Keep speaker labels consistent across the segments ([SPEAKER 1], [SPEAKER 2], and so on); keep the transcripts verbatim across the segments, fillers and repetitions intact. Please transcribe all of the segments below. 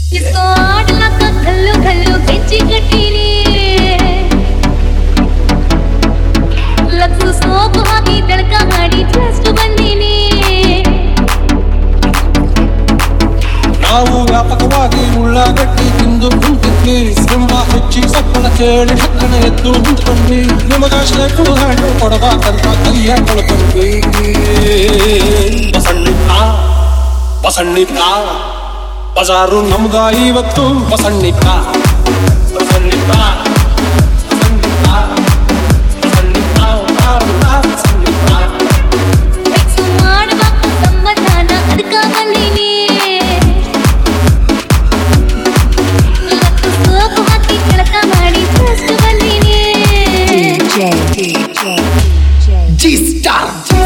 [SPEAKER 1] इसको आठ लाख घल्लू घल्लू बेची गटीनी लक्सु सोप हाकी तड़का माडी जस्ट ಬಂದೀನಿ
[SPEAKER 2] ನಾವು ವ್ಯಾಪಕವಾಗಿ ಉಳ್ಳಾಗಡ್ಡಿ ತಿಂದು ಕುಂತಿದ್ವಿ ಸಿಂಹ ಹೆಚ್ಚಿ ಸಪ್ಪಳ ಕೇಳಿ ಹಕ್ಕನ ಎದ್ದು ನಿಂತ್ಕೊಂಡ್ವಿ ನಿಮಗಷ್ಟೇ ಕುಳಿದಾಡು ಕೊಡಬಾಕಂತ ಕೈಯ ಕೊಳ್ಕೊಂಡ್ವಿ ಬಸಣ್ಣಿಕ ಬಸಣ್ಣಿಕ ಬಜಾರು ನಮ್ಗ ಇವತ್ತು ಬಸಣ್ಣಿಕ ಬಸಣ್ಣಿಕ G-Star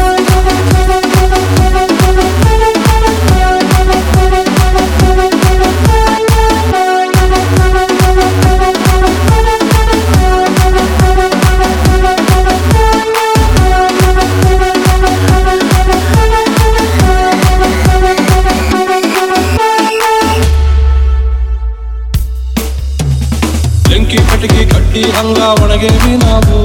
[SPEAKER 2] ಬೆಂಕಿ ಕಟ್ಟಿಗೆ ಕಟ್ಟಿ ಹಂಗ ಒಣಗೇವಿ ನಾವು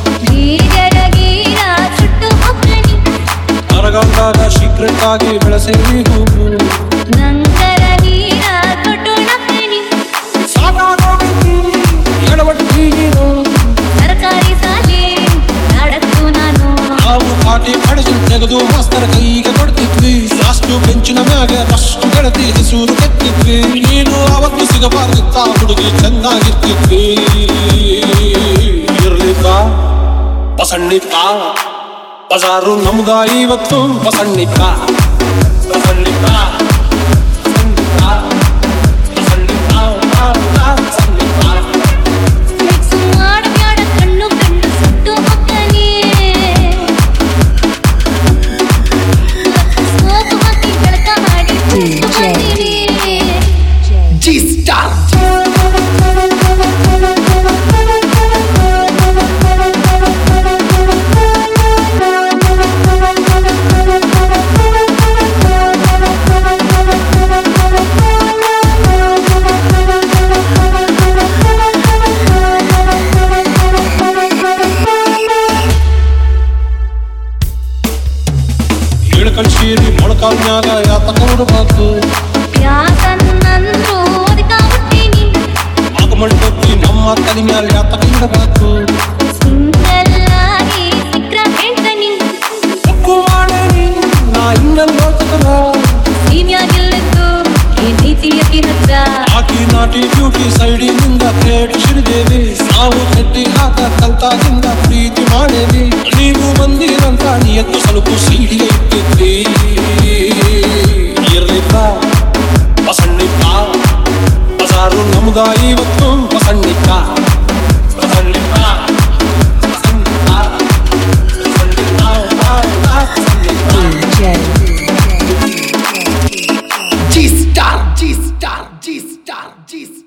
[SPEAKER 2] ಅರಗಂಟಾಗ ಸೀಕ್ರೆಟ್ ಆಗಿ ಬೆಳೆಸೇವಿ ಹೂವು
[SPEAKER 1] ನಂತರ ನೀರ ತೊಟ್ಟೊಣಕಣಿ
[SPEAKER 2] ಸಾಕಾಗೋಗಿ ಎಡವಟ್ಟಿ ನೀನು
[SPEAKER 1] ಸರ್ಕಾರಿ ಶಾಲೆ ನಾಡಕ್ಕೂ ನಾನು
[SPEAKER 2] ನಾವು ಕಾಟಿ ಕಡಿಸಿ ತೆಗೆದು ಮಾಸ್ತರ ಕೈಗೆ ಕೊಡ್ತಿದ್ವಿ ಲಾಸ್ಟು ಬೆಂಚಿನ ಮ್ಯಾಗೆ ಅಷ್ಟು ಗೆಳತಿ ಹೆಸರು ಕೆತ್ತಿದ್ವಿ ನೀನು ಅವತ್ತು ಸಿಗಬಾರ್ದಿತ್ತ ಹುಡುಗಿ ಚೆನ್ನಾಗಿರ್ತಿದ್ವಿ ಇರ್ಲಿಕ್ಕ ಬಸಣ್ಣಿಕ ಬಜಾರು ನಮ್ಗ ಇವತ್ತು ಬಸಣ್ಣಿಕ ಬಸಣ್ಣಿಕ G-Star ಕಳ್ಸೀರಿ ಮೊಳಕಾಲ್ನ್ಯಾಗ ಯಾತಕ ಹುಡುಬಾತು
[SPEAKER 1] ಯಾಕನ್ನಂದ್ರು ಅದಕ್ಕ ಹುಟ್ಟೀನಿ
[SPEAKER 2] ಆಗಮಂಟೊತ್ತಿ ನಮ್ಮ ತಲೆ ಮ್ಯಾಲ ಯಾತಕ ಇಡಬಾತು
[SPEAKER 1] ಸಿಂಗಲ್ ಆಗಿ ಸಿಕ್ರ ಹೇಳ್ತಾನಿ
[SPEAKER 2] ತಪ್ಪು ಮಾಡೇನಿ ನಾ ಇನ್ನಲ್ಲಿ ಯೋಚಕರ
[SPEAKER 1] ಸೀನ್ಯಾಗಿಲ್ಲದ್ದು ಈ ನೀತಿಯತಿ ಹತ್ರ
[SPEAKER 2] ಆಕಿ ನಾಟಿ ಬ್ಯೂಟಿ ಸೈಡಿನಿಂದ ಥೇಟ್ ಸಿಡಿದೇವಿ ನಾವು ಕಟ್ಟಿ ಹಾಕ ಕಲ್ತಾಗಿಂದ ಪ್ರೀತಿ ಮಾಡೇವಿ ನೀವು ಬಂದಿರಂತ ನಿಯತ್ತು ಸ್ವಲ್ಪ ಸೀಡಿಗೆ ಇಟ್ಟಿದ್ವಿ ಇರ್ಲಿಕ್ಕ ಬಸಣ್ಣಿಕ ಬಜಾರು ನಮ್ಗ ಇವತ್ತು ಬಸಣ್ಣಿಕ ಬಸಣ್ಣಿಕ ಬಸಣ್ಣಿಕ ಬಸಣ್ಣಿಕ G-Star G-Star G-Star G-Star